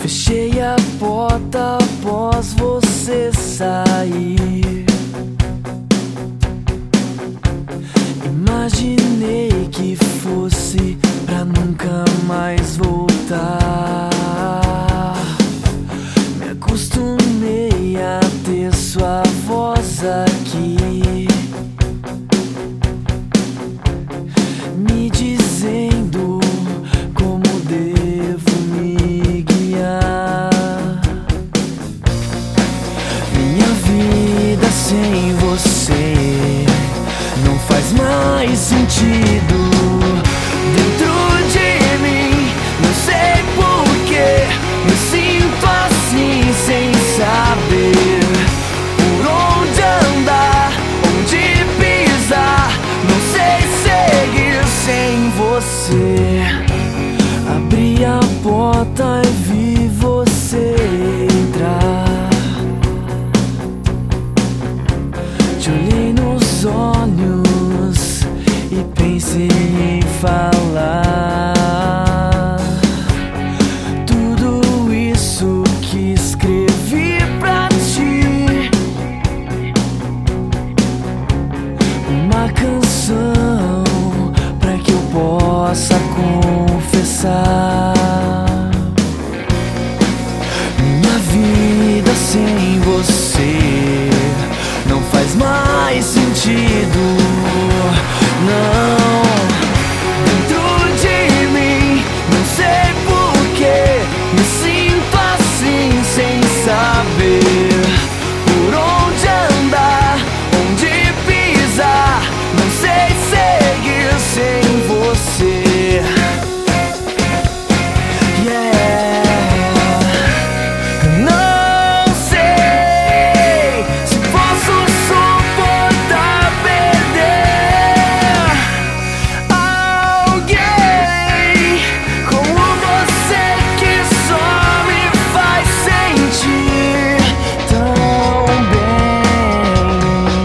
Fechei a porta após você sair. Imaginei que fosse pra nunca mais voltar. Me acostumei a ter sua voz aqui, me dizendo como devo me guiar. Minha vida sem você não faz mais sentido. Dentro de mim, não sei porquê, me sinto assim sem saber por onde andar, onde pisar. Não sei seguir sem você. Abri a porta e vi você entrar. Te olhei nos olhos e pensei em falar tudo isso que escrevi pra ti. Uma canção pra que eu possa confessar. Minha vida sem você não faz mais sentido, não. Dentro de mim, não sei porquê, me sinto assim sem saber por onde andar, onde pisar. Não sei seguir sem você. Yeah. Não sei se posso suportar perder alguém como você, que só me faz sentir tão bem.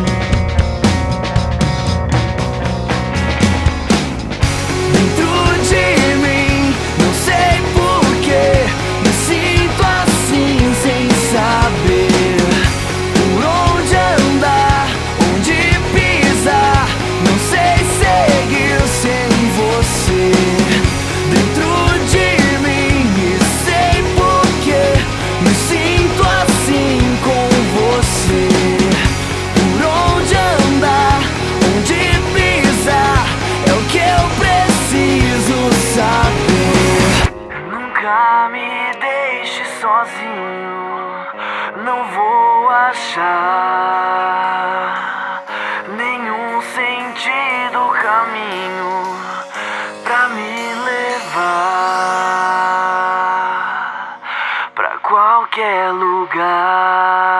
Dentro de mim, não sei porquê, me sinto assim sem saber por onde andar, onde pisar. Não sei seguir sem você. Dentro de mim, e sei porquê, me sinto assim com você. Por onde andar, onde pisar, é o que eu preciso saber. Nunca me deixe sozinho, não vou achar nenhum sentido, caminho pra me levar pra qualquer lugar.